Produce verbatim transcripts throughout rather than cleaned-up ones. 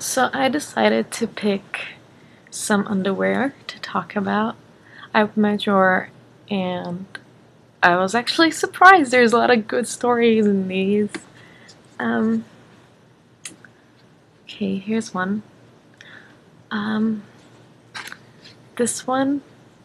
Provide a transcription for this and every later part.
So I decided to pick some underwear to talk about. I opened my drawer and I was actually surprised. There's a lot of good stories in these. Um, okay, here's one. Um, this one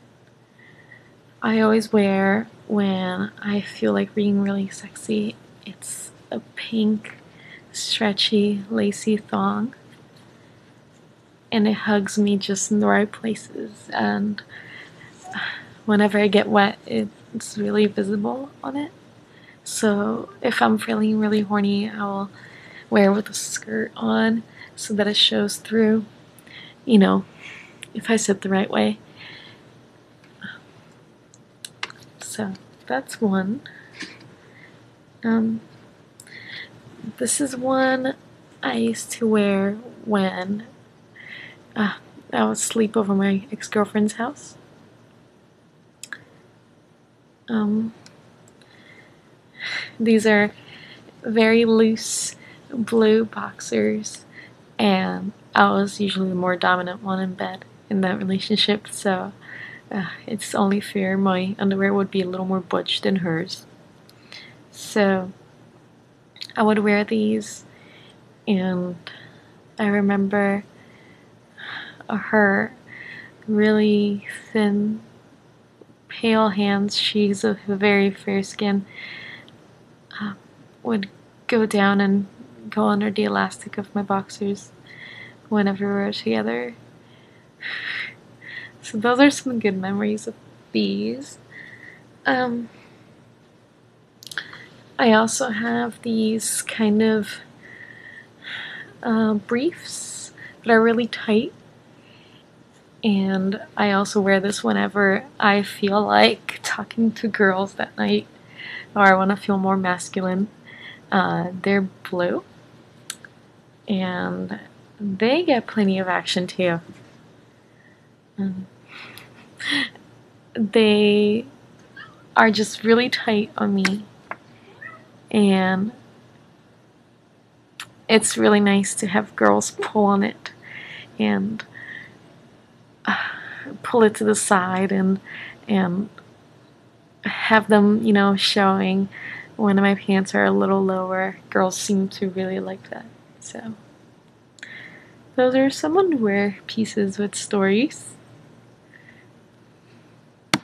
I always wear when I feel like being really sexy. It's a pink, stretchy, lacy thong, and it hugs me just in the right places. And whenever I get wet, it's really visible on it. So if I'm feeling really horny, I'll wear it with a skirt on so that it shows through, you know, if I sit the right way. So that's one. Um, this is one I used to wear when uh, I would sleep over my ex-girlfriend's house. Um, these are very loose blue boxers, and I was usually the more dominant one in bed in that relationship, so uh, it's only fair my underwear would be a little more butch than hers. So I would wear these, and I remember her really thin, pale hands. She's a very fair skin. Uh, would go down and go under the elastic of my boxers whenever we were together. So those are some good memories of these. Um, I also have these kind of uh, briefs that are really tight, and I also wear this whenever I feel like talking to girls that night or I want to feel more masculine. Uh, they're blue, and they get plenty of action too. Um, they are just really tight on me, and it's really nice to have girls pull on it and uh, pull it to the side and and have them, you know, showing when my pants are a little lower. Girls seem to really like that. So those are some underwear pieces with stories.